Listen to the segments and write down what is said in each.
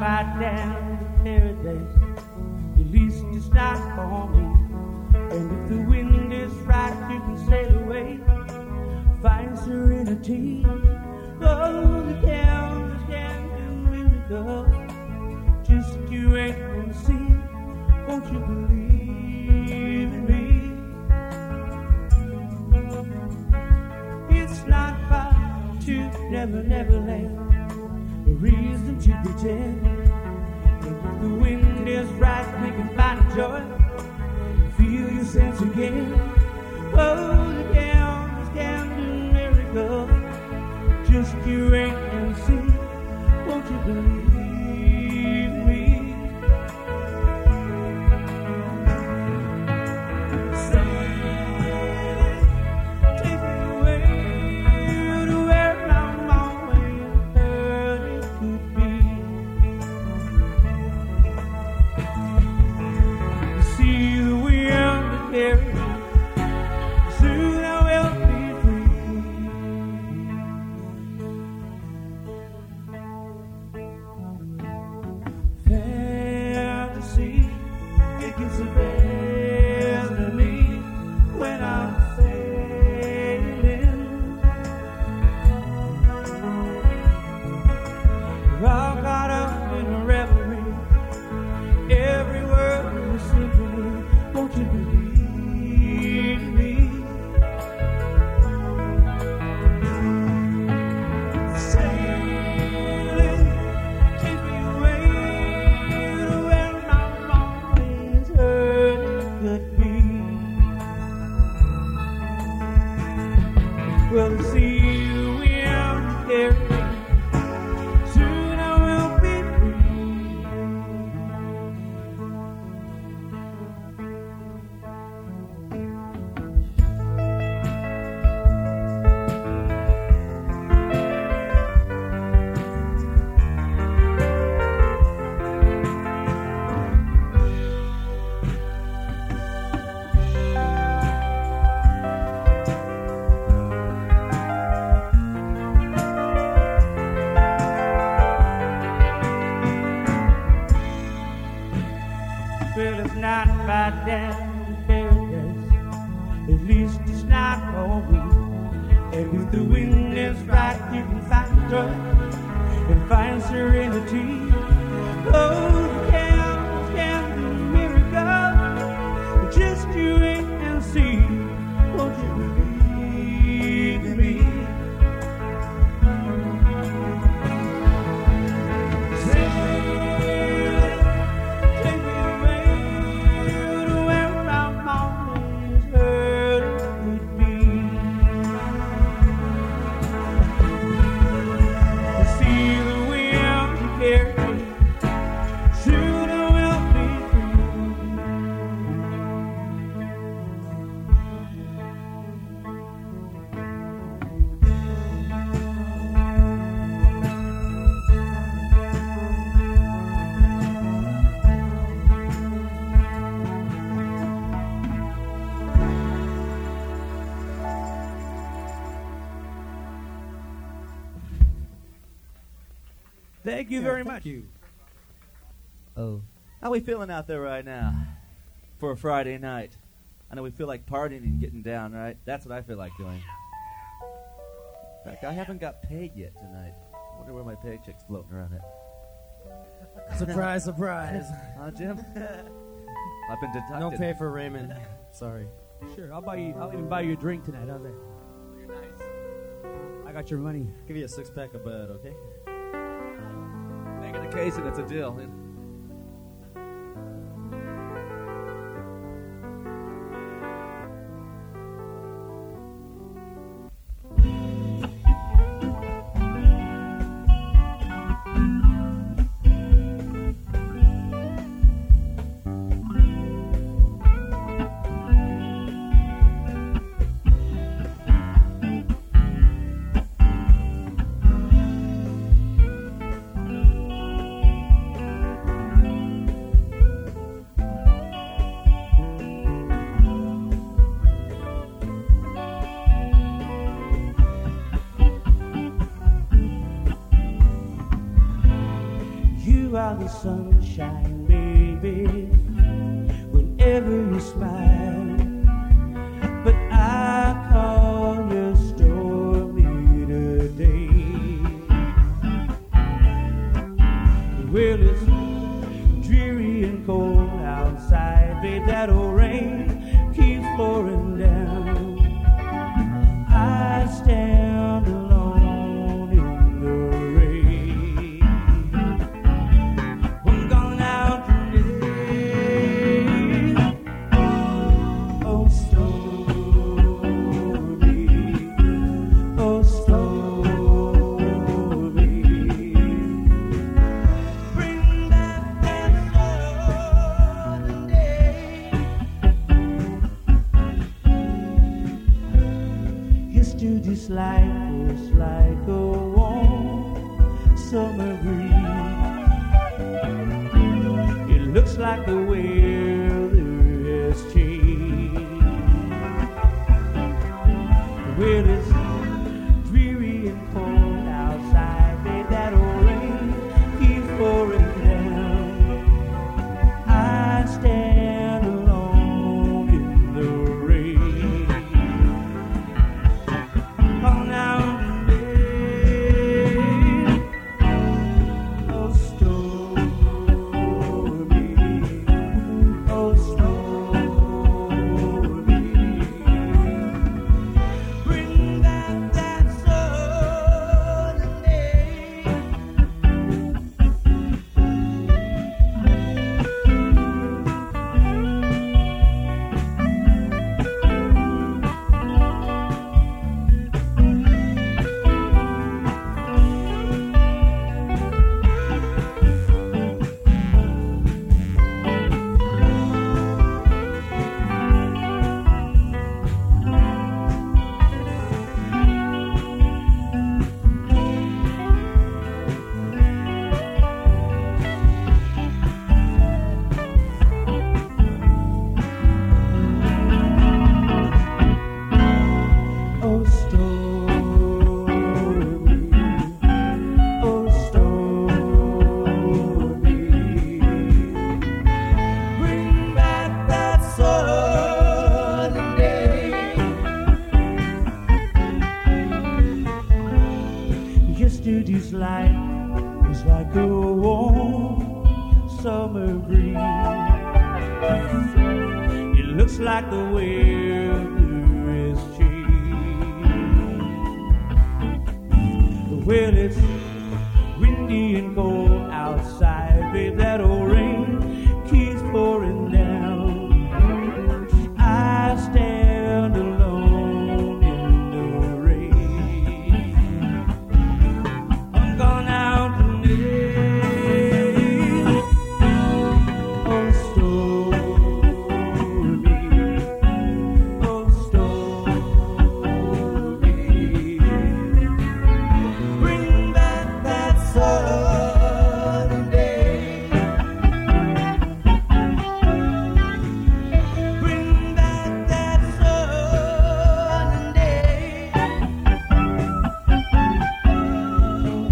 right down to paradise. At least it's not for me. And if the wind is right, you can sail away. Find serenity. Oh, the cameras can do miracles. Just you wait and see. Won't you believe in me? It's not far to Never, Never Land. A reason to pretend. If the wind is right, we can find a joy. Feel your sense again. Oh, the cameras can do miracles. Just you wait and see. Won't you believe me? Sailing, take me away to where I'm always heard it could be. See the wind that carries me. Soon I will be free. Fantasy, it gets the best of me when I'm sailing. We're all caught up in a reverie. Every word is a symphony. Won't you believe me? Sailing, take me away to where I'm always heard it could be. Well, see you in there. Soon I will be free. Well, it's not right down to paradise. At least it's not for me. And if the wind is right, you can find joy and find serenity. Oh, the cameras can do miracles. Just you wait and see. Won't you believe in me? Sailing, take me away to where I'm always heard it would be. See the wind carry me. Soon I will be free. Thank you very much. Oh. How we feeling out there right now for a Friday night? I know we feel like partying and getting down, right? That's what I feel like doing. In fact, I haven't got paid yet tonight. I wonder where my paycheck's floating around at. Surprise, surprise. Huh, Jim? I've been deducted. No pay for Raymond. Sorry. Sure, I'll even buy you a drink tonight. How's that? You're nice. I got your money. Give you a 6-pack of Bud, okay? Make it a case and it's a deal. the sunshine, baby, whenever you smile. But I call you stormy today. Well, it's dreary and cold outside, babe. That old rain keeps pouring down. I stand alone in the rain. I'm going out today. Oh, stormy, oh, stormy. Bring back that southern day. Yesterday's life was like a warm summer breeze. It looks like the weather has changed. Well, it's dreary and cold outside, babe. That old rain keeps pouring down. I stand alone in the rain. Come down to me, oh stormy, oh stormy. Bring back that southern day. Oh stormy, oh stormy. Bring back that southern day. Yesterday's light was like a warm summer breeze. It looks like the weather is changed. Well, it's windy and cold outside, babe. That old rain keeps pouring down. I stand alone in the rain. I'm gone out today. Oh, stormy, oh, stormy. Bring back that southern day. Bring back that southern day. Oh,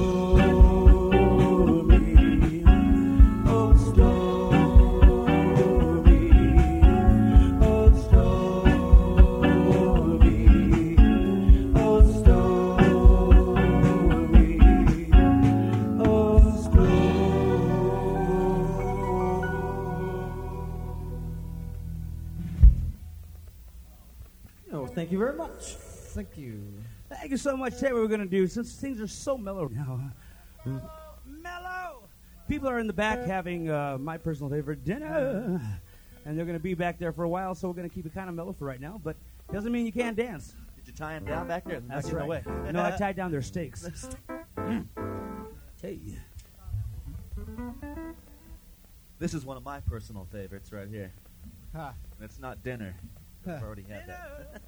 stormy, oh, stormy, oh, stormy, oh, Oh, thank you very much. Thank you. Thank you so much. Today what we're going to do, since things are so mellow now. Mellow! People are in the back having my personal favorite dinner. And they're going to be back there for a while, so we're going to keep it kind of mellow for right now. But doesn't mean you can't dance. Did you tie him down back there? That's Back in the right. way. No, I tied down their stakes. Hey. This is one of my personal favorites right here. Ha. And it's not dinner. I've already had that.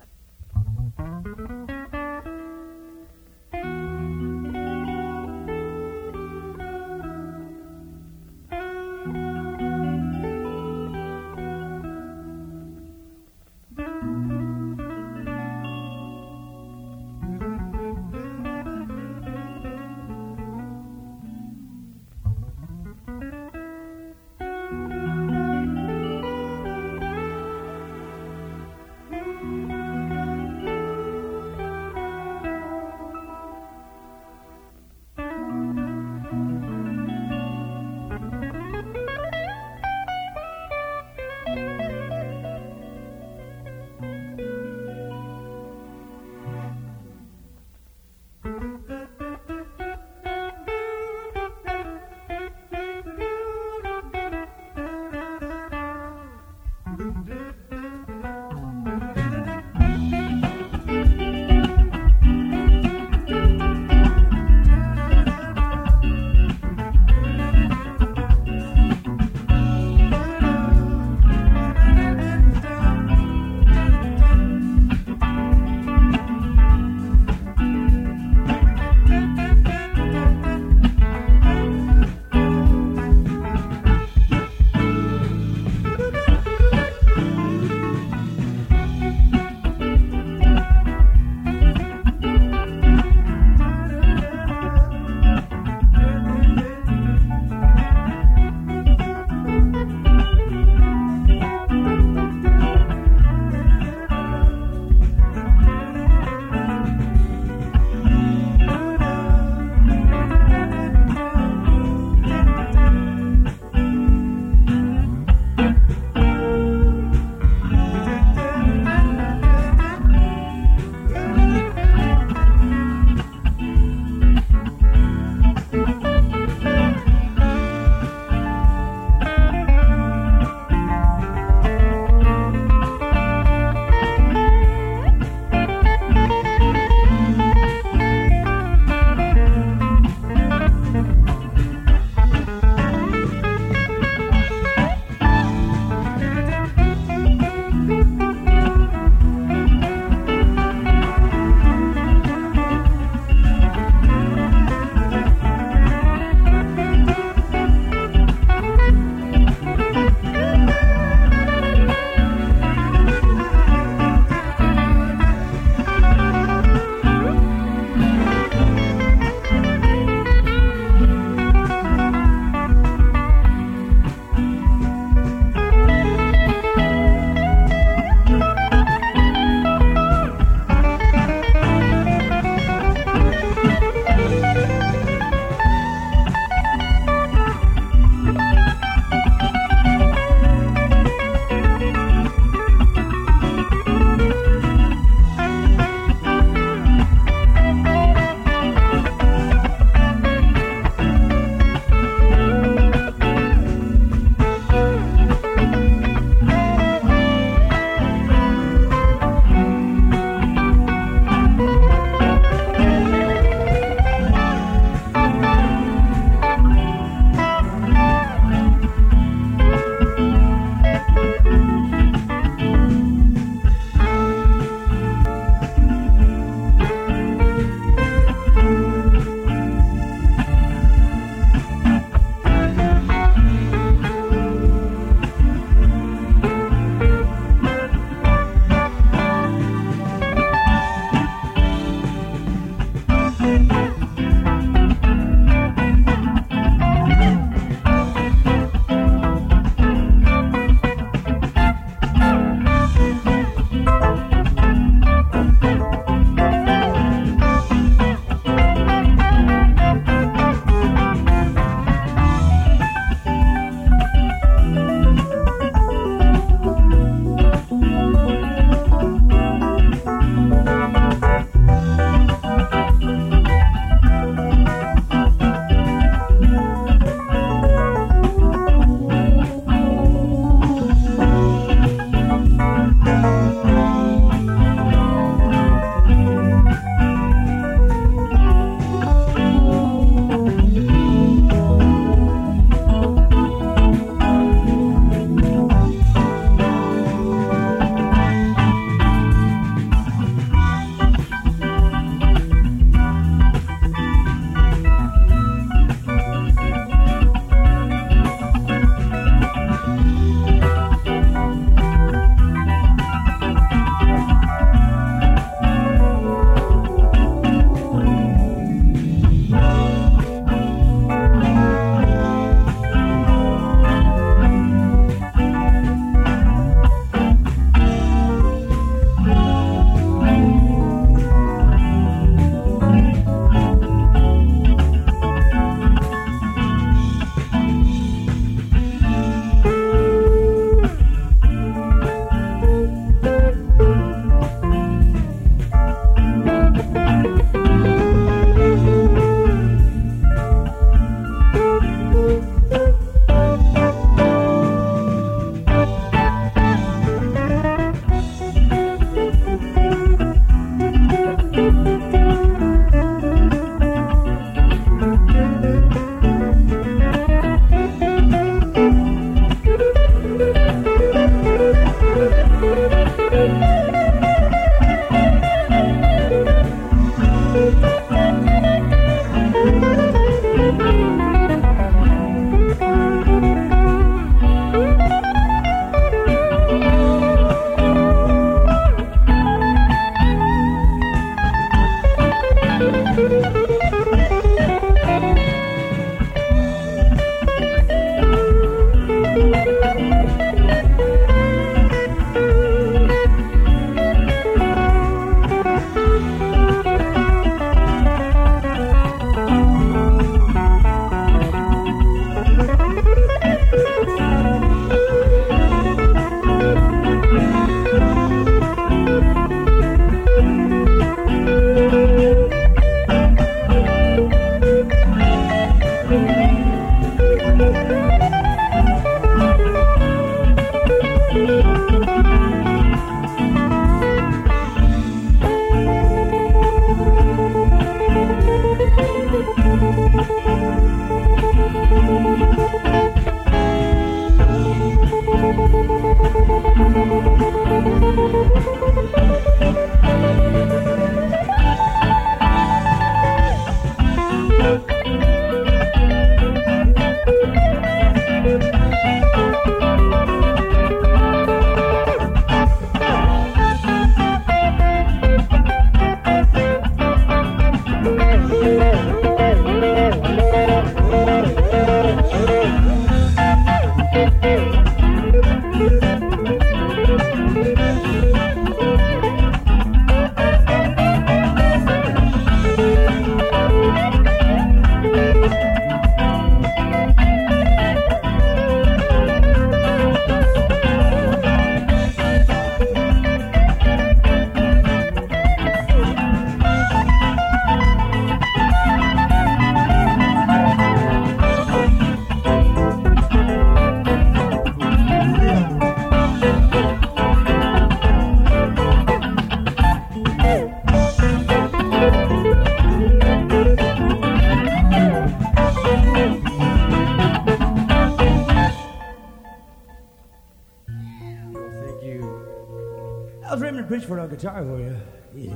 Rexford on guitar for you. Yeah.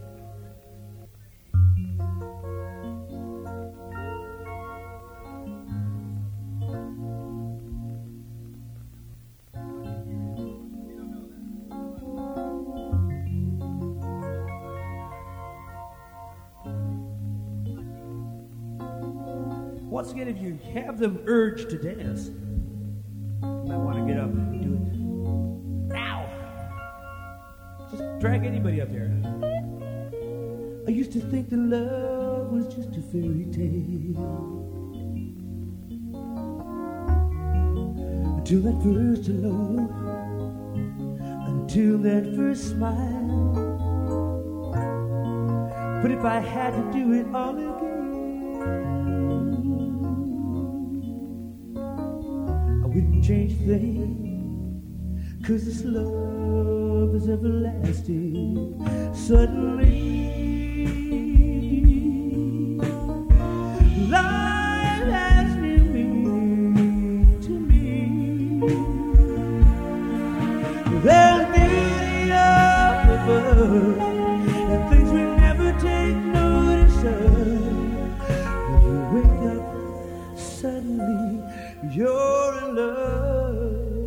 Once again, if you have the urge to dance, you might want to get up and do it now. Just drag anybody up here. I used to think that love was just a fairy tale, until that first hello, until that first smile. But if I had to do it all again, I wouldn't change a thing, 'cause this love is everlasting. Suddenly life has new meaning to me. There's beauty up above and things we never take notice of. When you wake up, suddenly you're in love.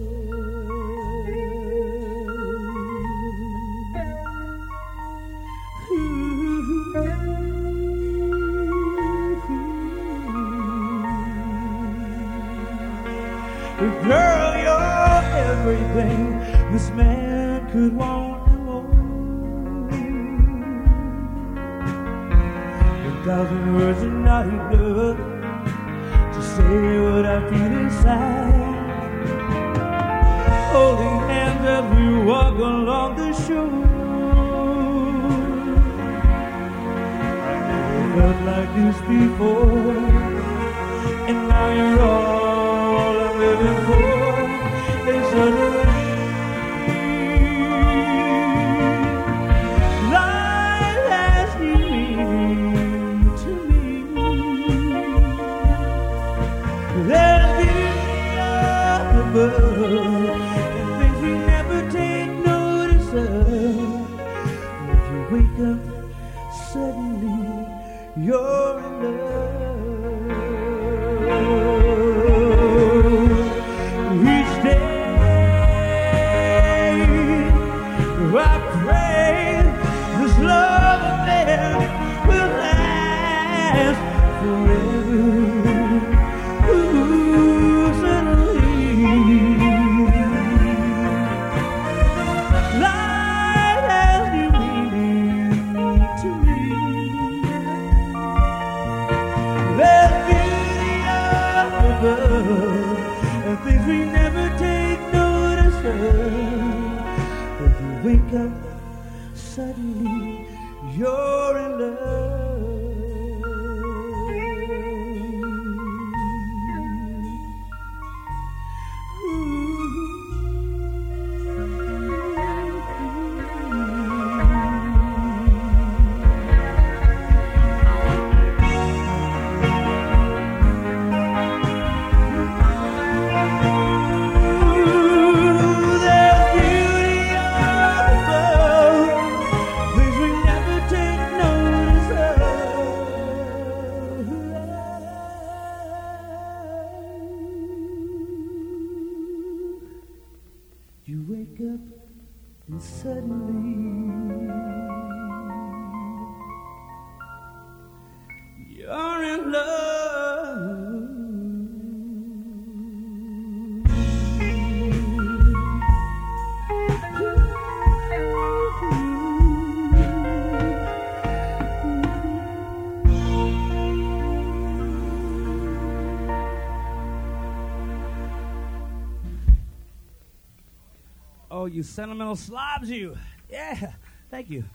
Girl, you're everything this man could want and more. 1,000 words are not enough to say what I feel inside. Holding hands as we walk along the shore, I never felt like this before, and now you're all I'm living for. And suddenly life has new meaning to me. There's beauty up above and things we never take notice of. If you wake up, suddenly you're in love. Each day I pray this love affair will last forever. Ooh, suddenly life has new meaning to me. There's beauty up above and things we never take notice of. If you wake up, suddenly you're in love. You wake up and suddenly you're in love. Oh, you sentimental slobs, you. Yeah, thank you.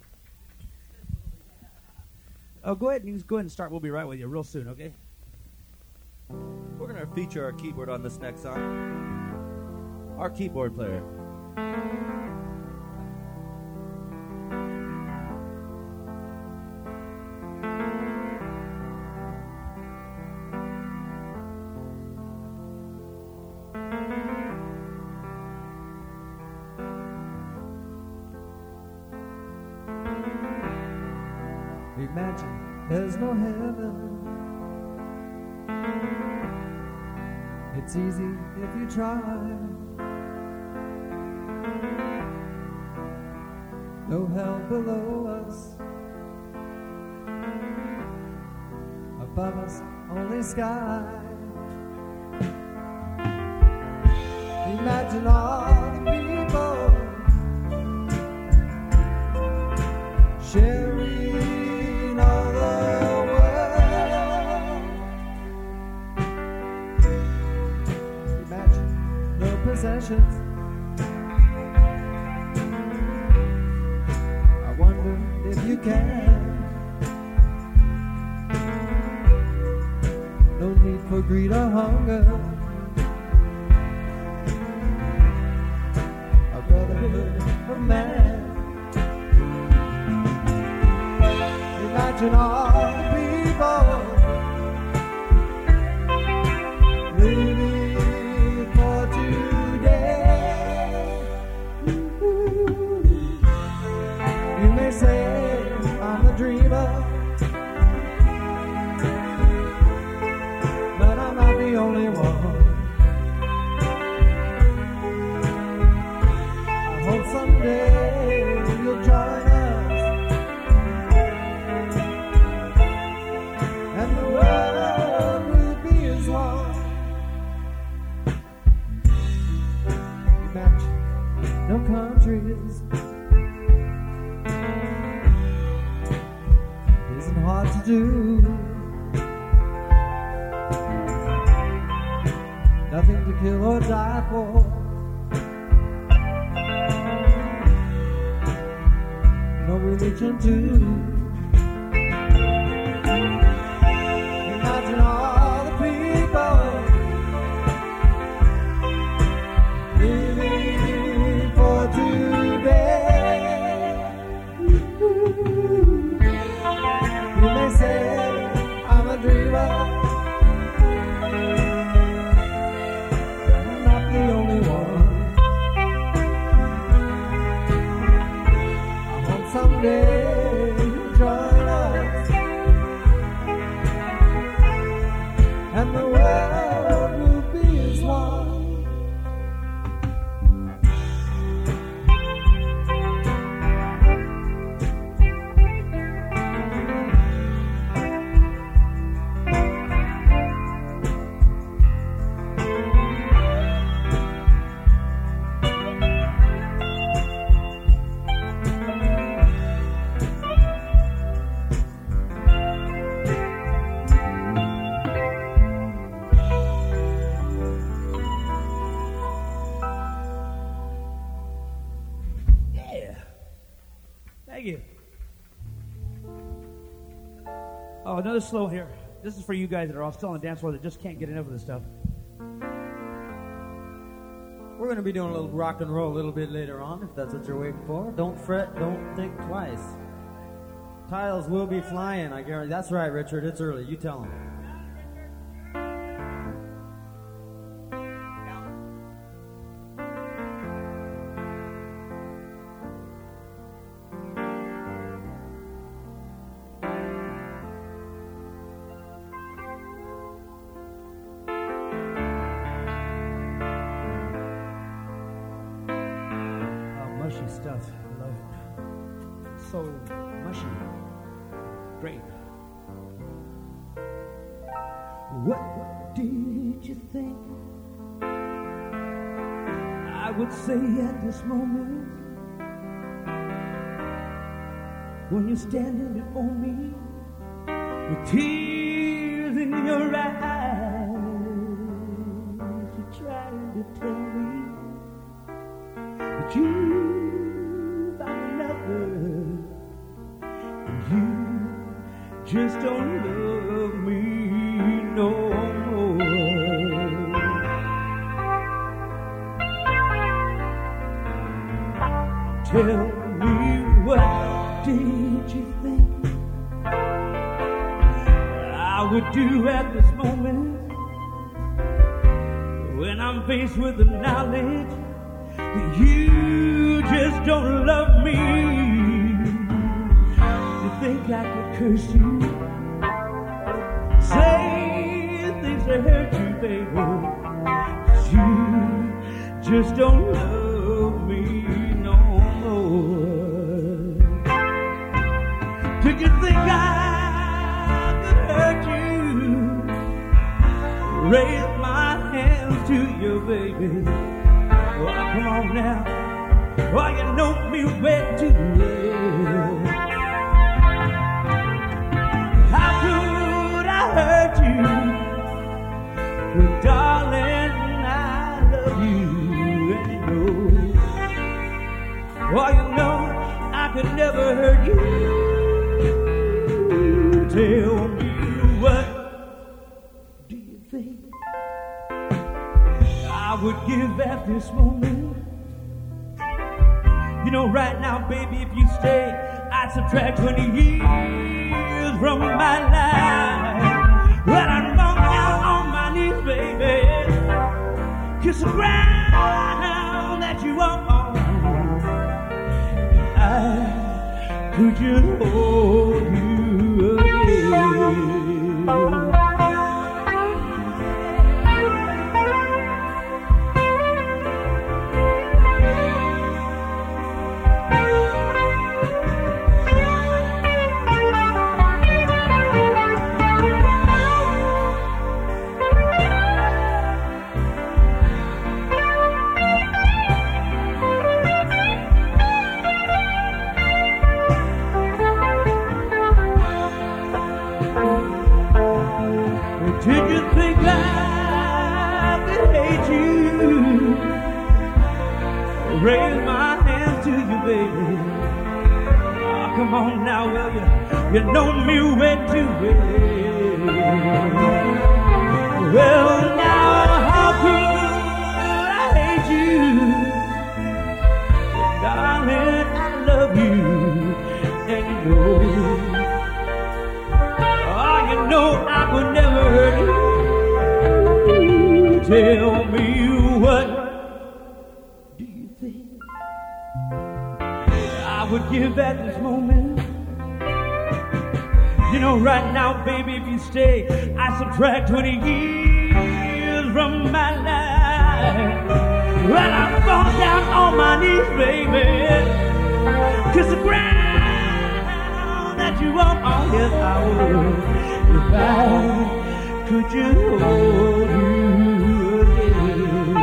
Oh, go ahead. You can go ahead and start. We'll be right with you real soon, okay? We're going to feature our keyboard on this next song. Our keyboard player. Imagine there's no heaven. It's easy if you try. No hell below us. Above us, only sky. Imagine all the people sharing all the world. Imagine no possessions. I wonder if you can. No need for greed or hunger. A brotherhood of man. Imagine all the people living for today. You may say I'm a dreamer, but I'm not the only one. I hope someday you'll join us, and the world will be as one. Imagine no countries. It isn't hard to do. Nothing to kill or die for. No religion too. Imagine all the people living for today. You may say I'm a dreamer, but I'm not the only one. I hope someday you'll join us, and the world will be as one. Yeah. Thank you. Oh, another slow here. This is for you guys that are all still on the dance floor that just can't get enough of this stuff. We're going to be doing a little rock and roll a little bit later on, if that's what you're waiting for. Don't fret, don't think twice. Tiles will be flying, I guarantee. That's right, Richard. It's early. You tell them. Mushy stuff. I love it. So mushy. Great. What did you think I would say at this moment when you're standing before me with tears in your eyes? You're trying to tell me that you found another, and you just don't love me no more. Tell me, what did you think I would do at this moment when I'm faced with the knowledge that you just don't love me? The think I could curse you? Say things that hurt you, baby. You just don't love me no more. Did you think I could hurt you? Raise my hands to you, baby. Oh, come on now. Oh, you know me way too well. How could I hurt you? Well, darling, I love you, and you know. Oh, you know I could never hurt you. Tell me, what do you think I would give at this moment? You know, right now, baby, if you stay, I'd subtract 20 years from my life. Well, I'm down on my knees, baby. Kiss the ground that you walk on. I could just hold you again. Did you think I could hate you? Raise my hand to you, baby. Oh, come on now, well, you know me way too well. Well, now, how could I hate you? Darling, I love you, and you know. Oh, you know I would never hurt you. Tell me, what do you think I would give at this moment? You know, right now, baby, if you stay, I subtract 20 years from my life. Well, I'm falling down on my knees, baby. Kiss the ground that you walk on. Yes, I would. If I could just hold you again.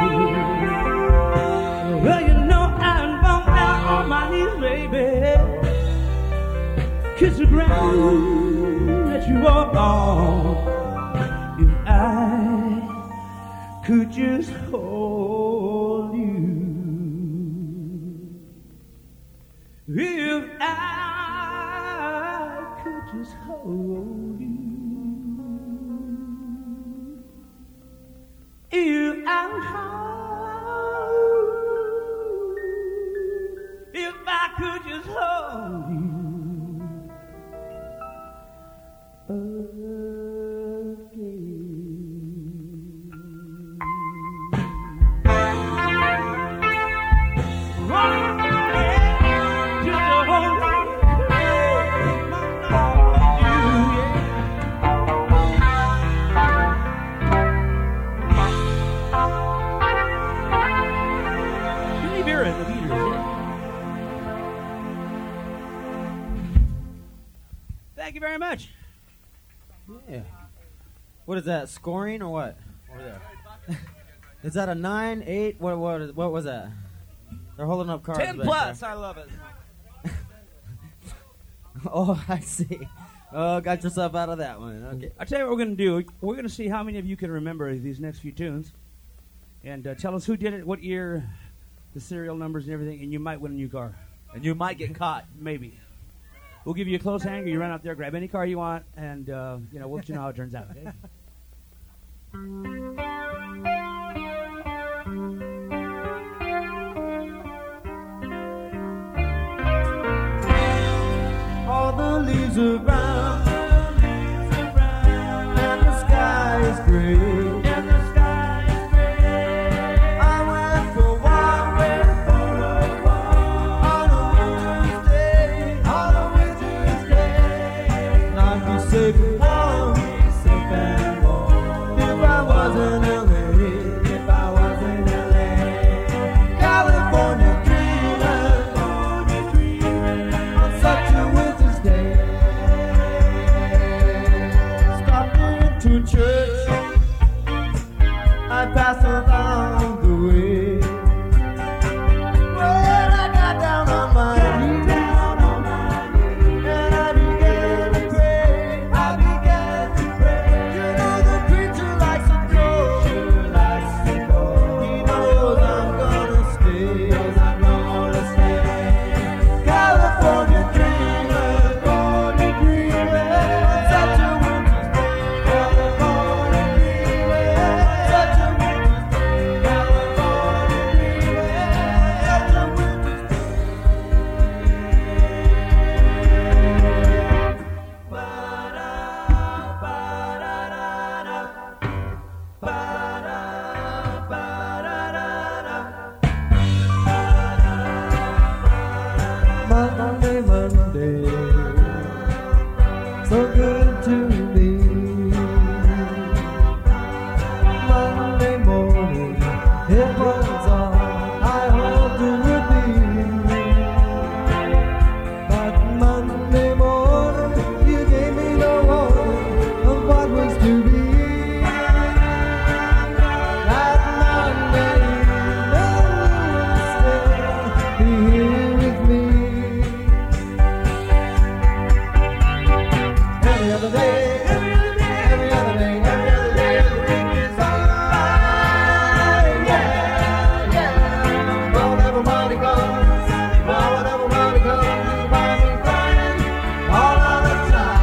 Well, you know I'm falling down on my knees, baby. Kiss the ground that you walk on. If I could just hold you. If I could just hold you. If I could just hold you Thank you very much. Yeah. What is that? Scoring or what? Over there. Is that a 9, 8? What was that? They're holding up cards. 10 plus. I love it. Oh, I see. Oh, got yourself out of that one. Okay. I'll tell you what we're going to do. We're going to see how many of you can remember these next few tunes. And tell us who did it, what year, the serial numbers and everything, and you might win a new car. And you might get caught. Maybe. We'll give you a close hanger. You run out there, grab any car you want, and we'll let you know how it turns out. Okay? All the leaves are brown, and the sky is gray. On a winter's day. church, I passed along the way. Well, I got down on my knees, and I began to pray. I began to pray. You know the preacher likes to go. He knows I'm gonna stay. California dreamer, such a winter's day. California dreamer, such a winter's day. California dreamer, such a winter's day. Ba-da, ba-da-da-da, ba-da, ba-da-da-da. Monday, Monday, so good to me. Monday morning, it was all I hoped it would be. But Monday morning, you gave me no warning of what was to be. That Monday, no one still be here with me. Every other day, every other day, every other day, every other day of the week is fine. Yeah, yeah. But whenever Monday comes, whenever Monday comes, you find me crying all of the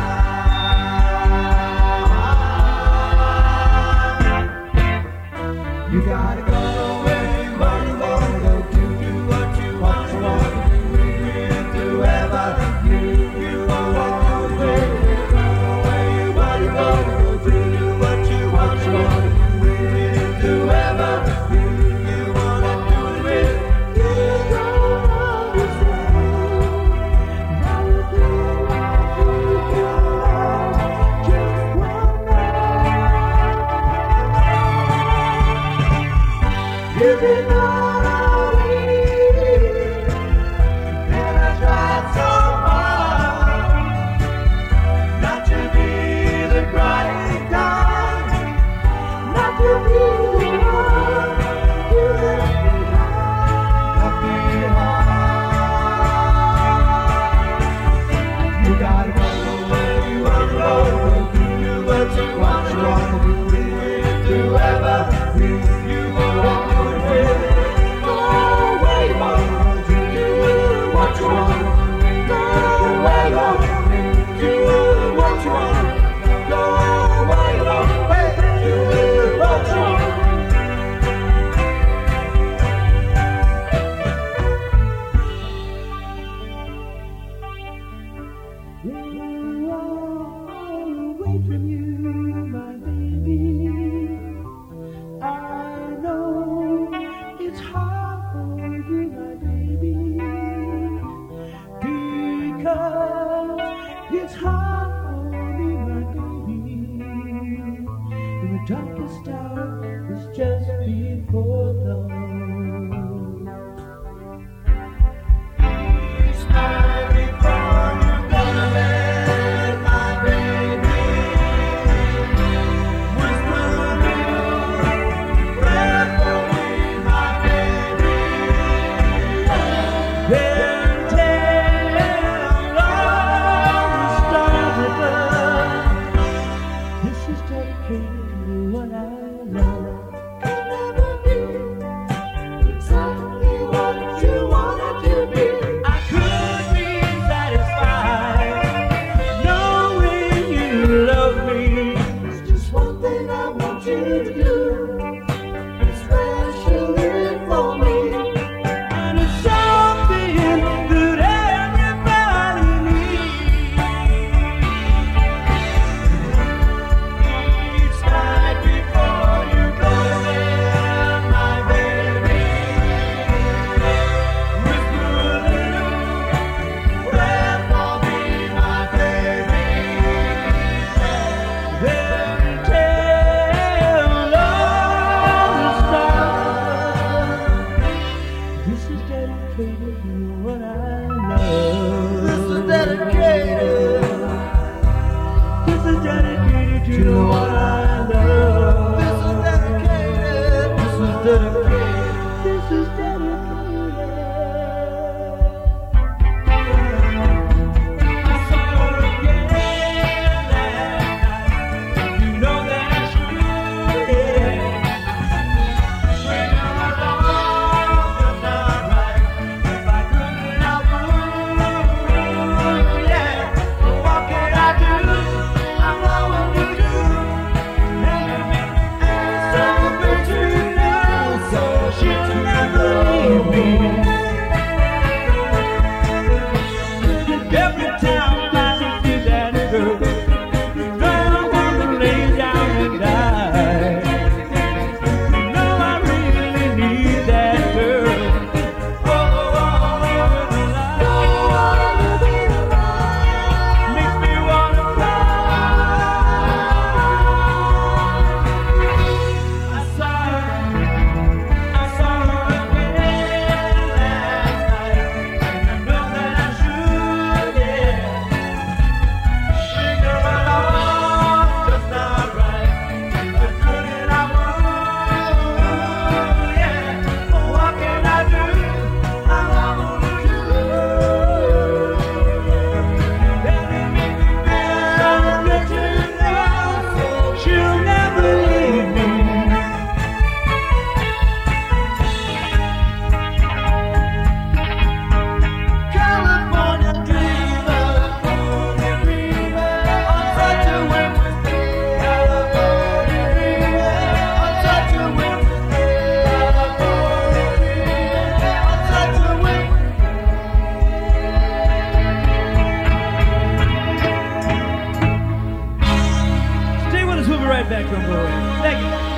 time. You gotta go where you wanna go, do what you want to do wherever you want to do. You've been on a week, and I tried so hard not to be the crying kind, not to be the one you left behind. You gotta go where you want to go, do what you want to do, do whatever you want. Go where you want to do what you want. Go where you want to do what you want. Go where you want to do what you want. Away from you, my baby. I know it's hard for you, my baby, because it's hard for me, my baby. In the darkest hour, it's just before dawn. Each night before you go to bed, my baby, whisper a little prayer for me, my baby. Then tell all the stars above, this is dedicated to what I love. Could never be exactly what you wanted to be. I could be satisfied knowing you love me. It's just one thing I want you to do, especially for me. And it's something that everybody needs. Each night before you go to bed, my baby, whisper a little prayer for me, my baby. Then tell all the stars, this is dedicated to what I love. This is dedicated to what I love. right back on board. Thank you.